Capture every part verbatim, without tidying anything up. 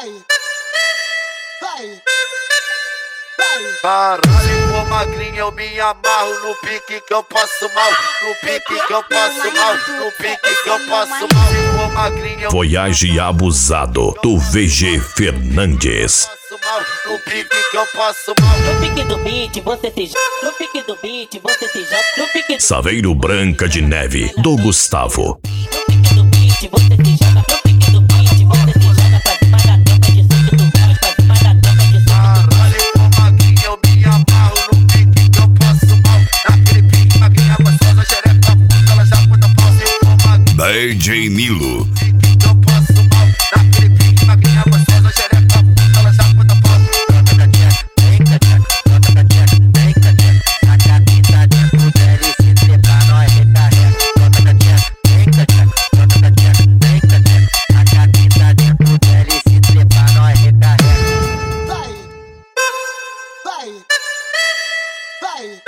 vai, vai, vai. Caralho, pô magrinha, eu me amarro no pique que eu passo mal, no pique que eu passo mal, no pique que eu passo mal. Pô magrinha, Voyage Abusado, do V G Fernandes. no pique que eu passo mal. No pique do beat, você se joga. No pique do beat, você se joga. No pique do Saveiro Branca de Neve, do Gustavo. No pique do beat, você se joga. No pique do beat, você se joga pra cima da tampa de cinco do gás, pra cima da tampa de cinco. Caralho, pô magrinha, eu me amarro no pique que eu passo mal. Naquele pique, magrinha gostosa, xereca puta, ela já conta pau. Se for magrinha, D J Nilo. pique que eu passo mal. Naquele pique, magrinha gostosa, xereca puta, ela já conta pau. Bota da tcheca, vem da tcheca, bota da tcheca, vem da tcheca. A capita dentro dela e se trepar, nós recarrega. Bota da tcheca, vem da tcheca, bota da tcheca, vem da tcheca. A capita dentro dela e se trepar, nós recarrega. Vai, vai, vai, vai.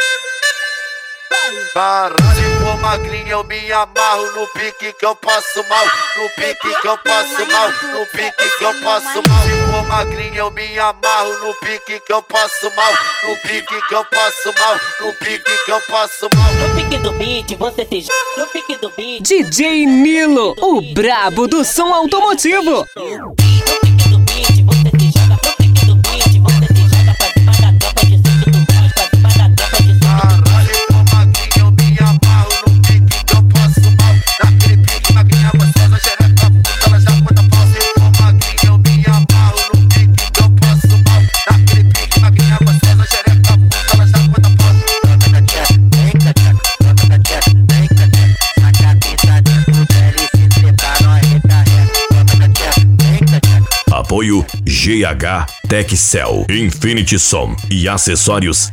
Caralho, pô magrinha, eu me amarro no pique que eu passo mal, no pique que eu passo mal, no pique que eu passo mal. Pô magrinha, eu me amarro no pique que eu passo mal, no pique que eu passo mal, no pique que eu passo mal. No pique do beat, você se joga. No pique do beat. D J Nilo, o brabo do som automotivo. No pique do beat, você se joga. No pique do beat, você se joga pra cima da tampa de cinco do gás, pra cima da tampa de cinco. Caralho, pô magrinha, eu me amarro no pique que eu passo mal. Naquele pique, magrinha gostosa, xereca puta, ela já conta pau. Se for magrinha, eu me amarro no pique que eu passo mal. Naquele pique, magrinha gostosa, xereca puta, ela já conta pau. Bota da tcheca, vem da tcheca, bota da tcheca, vem da tcheca. A capita dentro dela e se trepar, nós recarrega. Bota da tcheca, vem da tcheca. Apoio G H Techcel, Infinity Som e acessórios